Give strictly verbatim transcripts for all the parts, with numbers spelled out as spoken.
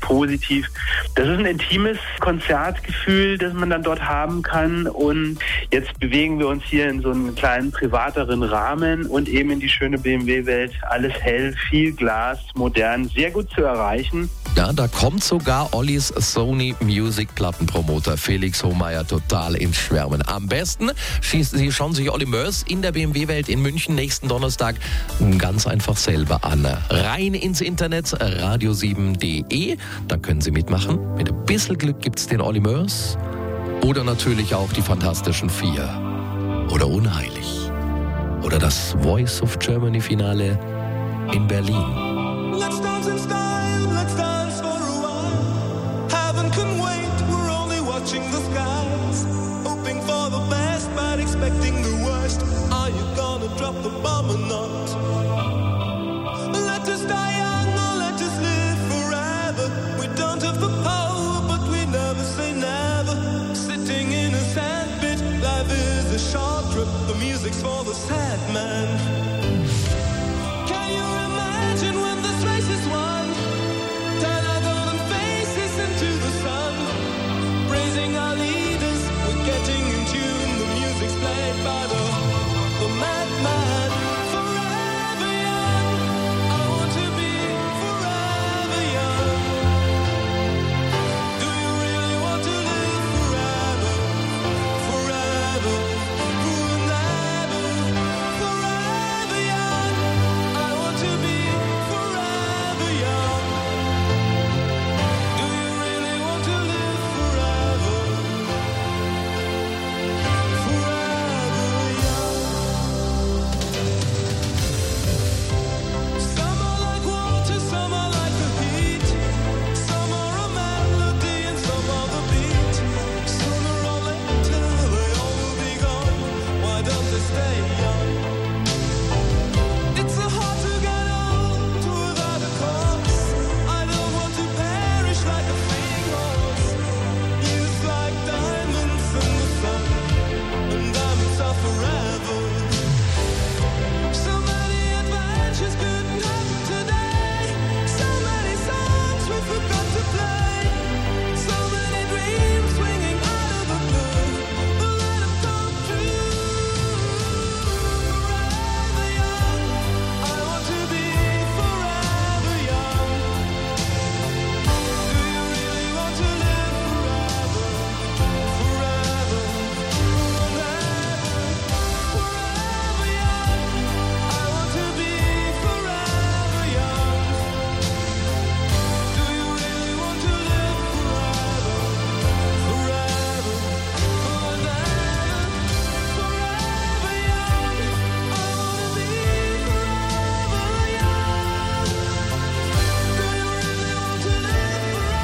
positiv. Das ist ein intimes Konzertgefühl, das man dann dort haben kann. Und jetzt bewegen wir uns hier in so einem kleinen, privateren Rahmen und eben in die schöne B M W-Welt. Alles hell, viel Glas, modern, sehr gut zu erreichen. Ja, da kommt sogar Ollis Sony Music Plattenpromoter Felix Hohmeier total ins Schwärmen. Am besten, Sie schauen sich Olli Mörs in der B M W-Welt in München nächsten Donnerstag ganz einfach selber an. Rein ins Internet, radio sieben punkt de, dann können Sie mitmachen. Mit ein bisschen Glück gibt's den Olli Mörs oder natürlich auch die Fantastischen Vier oder Unheilig oder das Voice of Germany Finale in Berlin. Let's dance in style, let's dance for a while. Heaven can wait, we're only watching the skies. Hoping for the best, but expecting the worst. Are you gonna drop the bomb or not? Let us die young or let us live forever. We don't have the power, but we never say never. Sitting in a sandpit, life is a short trip. The music's for the sad man. Can you imagine when this race is won? Turn our golden faces into the sun. Praising our leaders, we're getting in tune. The music's played by the, the madman. Forever young, I want to be forever young. Do you really want to live forever? Forever, forever, forever young. I want to be forever young. Do you really want to live forever? Forever young. Some are like water, some are like the heat. Some are a melody and some are the beat. Sooner or later they all will be gone. Why don't they stay young? It's so hard to get old without a cause. I don't want to perish like a fleeing horse. Youth like diamonds in the sun, and diamonds are forever. So many adventures couldn't happen today. So many songs we forgot to play. So many dreams swinging out of the blue. But let them come true. Forever young, I want to be forever young. Do you really want to live forever? Forever, forever, forever young. I want to be forever young. Do you really want to live forever? Forever, forever, forever young. I want to be forever young. Do you really want to live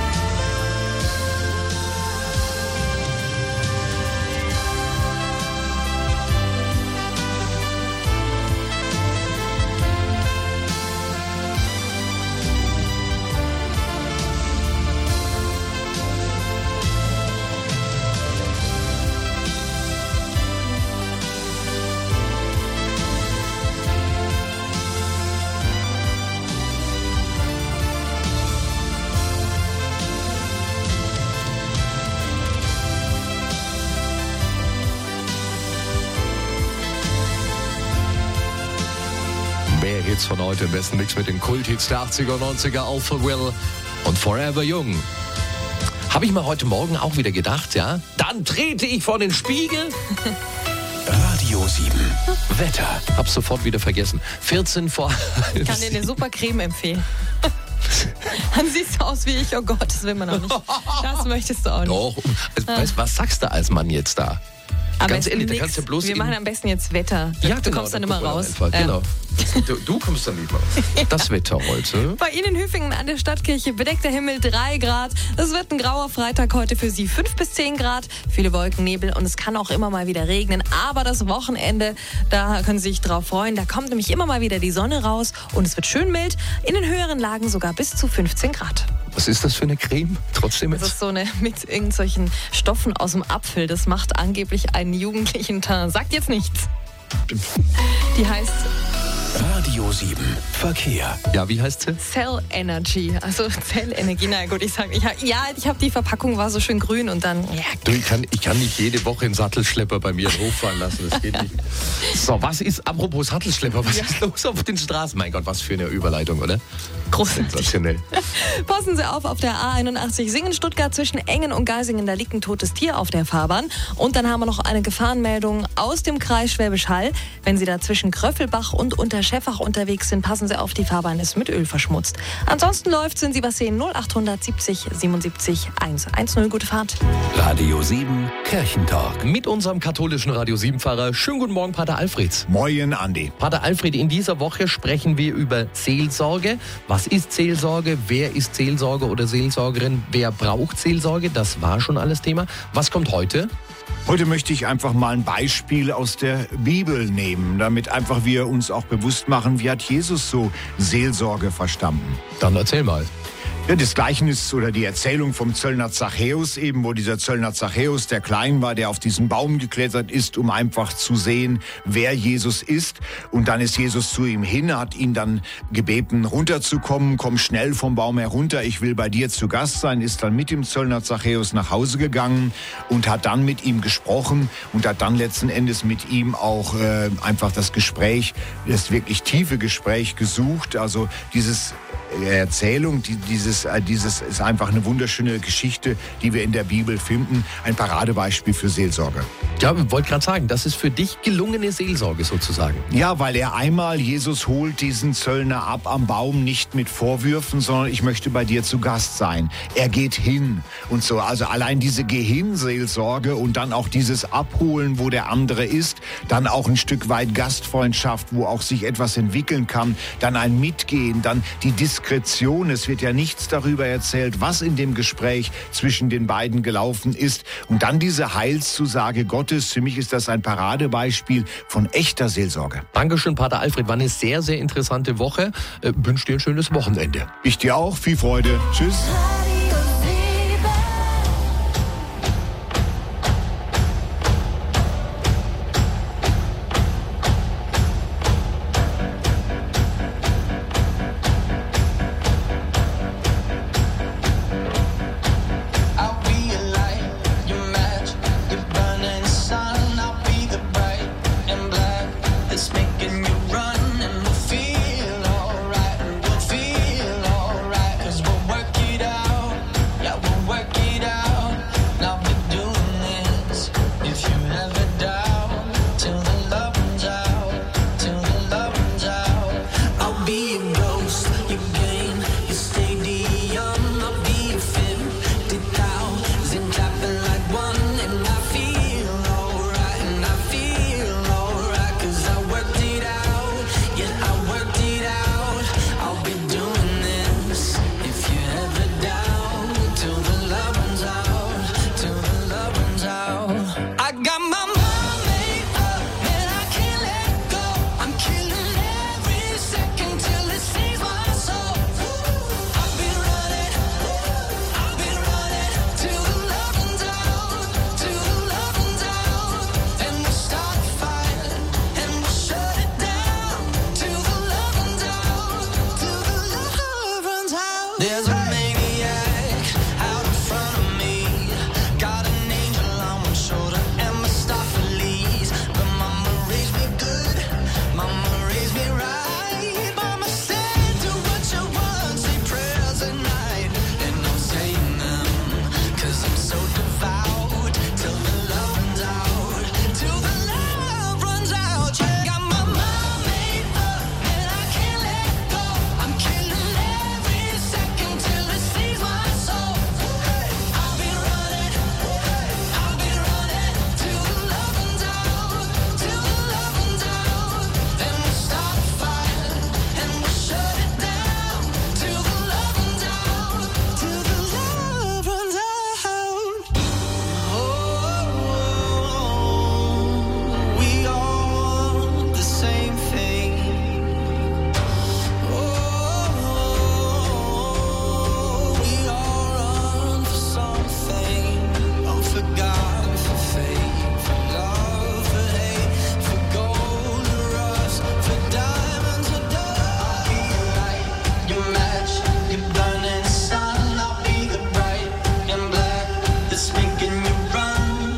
Mehr Hits von heute, im besten Mix mit den Kulthits der achtziger und neunziger, Alpha Will und Forever Young. Habe ich mir heute Morgen auch wieder gedacht, ja? Dann trete ich vor den Spiegel. Radio sieben. Wetter. Hab's sofort wieder vergessen. vierzehn vor... Ich kann dir eine super Creme empfehlen. Dann siehst du aus wie ich, oh Gott, das will man auch nicht. Das möchtest du auch nicht. Doch, also, weißt, was sagst du als Mann jetzt da? Am Ganz besten ehrlich, da nix. kannst du bloß... Wir in- machen am besten jetzt Wetter. Ja, Du genau, kommst dann da immer gucken wir raus. Einfach. Ja. Genau. Du, du kommst dann nicht mehr raus. Das Wetter heute. Bei Ihnen in Hüfingen an der Stadtkirche bedeckter Himmel drei Grad. Es wird ein grauer Freitag heute für Sie, fünf bis zehn Grad. Viele Wolken, Nebel und es kann auch immer mal wieder regnen. Aber das Wochenende, da können Sie sich drauf freuen. Da kommt nämlich immer mal wieder die Sonne raus und es wird schön mild. In den höheren Lagen sogar bis zu fünfzehn Grad. Was ist das für eine Creme? Trotzdem Das jetzt. ist so eine mit irgendwelchen Stoffen aus dem Apfel. Das macht angeblich einen jugendlichen Teint. Sagt jetzt nichts. Die heißt Radio sieben Verkehr. Ja, wie heißt sie? Cell Energy, also Zellenergie. Na gut, ich sage, ich hab, ja, ich habe die Verpackung war so schön grün und dann, ja. Du, ich kann, ich kann nicht jede Woche einen Sattelschlepper bei mir hochfahren lassen, das geht nicht. So, was ist, apropos Sattelschlepper, was Ja. ist los auf den Straßen? Mein Gott, was für eine Überleitung, oder? Großartig. Sensationell. Passen Sie auf, auf der A einundachtzig Singen-Stuttgart zwischen Engen und Geisingen, da liegt ein totes Tier auf der Fahrbahn. Und dann haben wir noch eine Gefahrenmeldung aus dem Kreis Schwäbisch Hall. Wenn Sie da zwischen Kröffelbach und Unterschäffach unterwegs sind, passen Sie auf, die Fahrbahn ist mit Öl verschmutzt. Ansonsten läuft, wenn Sie was sehen, null achthundert siebzig siebenundsiebzig hundertzehn. Gute Fahrt. Radio sieben Kirchentalk. Mit unserem katholischen Radio sieben-Pfarrer. Schönen guten Morgen, Pater Alfred. Moin, Andi. Pater Alfred, in dieser Woche sprechen wir über Seelsorge. Was ist Seelsorge? Wer ist Seelsorger oder Seelsorgerin? Wer braucht Seelsorge? Das war schon alles Thema. Was kommt heute? Heute möchte ich einfach mal ein Beispiel aus der Bibel nehmen, damit einfach wir uns auch bewusst machen, wie hat Jesus so Seelsorge verstanden. Dann erzähl mal. Ja, das Gleichnis oder die Erzählung vom Zöllner Zachäus eben, wo dieser Zöllner Zachäus, der klein war, der auf diesen Baum geklettert ist, um einfach zu sehen, wer Jesus ist. Und dann ist Jesus zu ihm hin, hat ihn dann gebeten, runterzukommen, komm schnell vom Baum herunter, ich will bei dir zu Gast sein, ist dann mit dem Zöllner Zachäus nach Hause gegangen und hat dann mit ihm gesprochen und hat dann letzten Endes mit ihm auch äh, einfach das Gespräch, das wirklich tiefe Gespräch gesucht. Also dieses Erzählung, die, dieses, äh, dieses ist einfach eine wunderschöne Geschichte, die wir in der Bibel finden. Ein Paradebeispiel für Seelsorge. Ja, ich wollte gerade sagen, das ist für dich gelungene Seelsorge sozusagen. Ja, weil er einmal, Jesus holt diesen Zöllner ab am Baum, nicht mit Vorwürfen, sondern ich möchte bei dir zu Gast sein. Er geht hin und so. Also allein diese Geh-hin-Seelsorge und dann auch dieses Abholen, wo der andere ist, dann auch ein Stück weit Gastfreundschaft, wo auch sich etwas entwickeln kann, dann ein Mitgehen, dann die Diskretion. Es wird ja nichts darüber erzählt, was in dem Gespräch zwischen den beiden gelaufen ist. Und dann diese Heilszusage Gottes. Für mich ist das ein Paradebeispiel von echter Seelsorge. Dankeschön, Pater Alfred. War eine sehr, sehr interessante Woche. Äh, wünsche dir ein schönes Wochenende. Ich dir auch. Viel Freude. Tschüss.